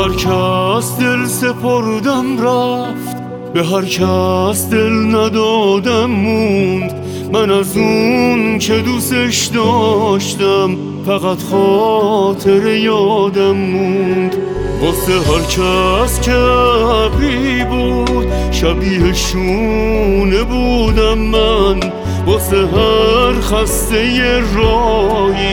هر کس دل سپردم رفت، به هر کس دل ندادم موند. من از اون که دوستش داشتم فقط خاطر یادم موند. واسه هر کس که ابری بود شبیه شونه بودم من. واسه هر خسته راهی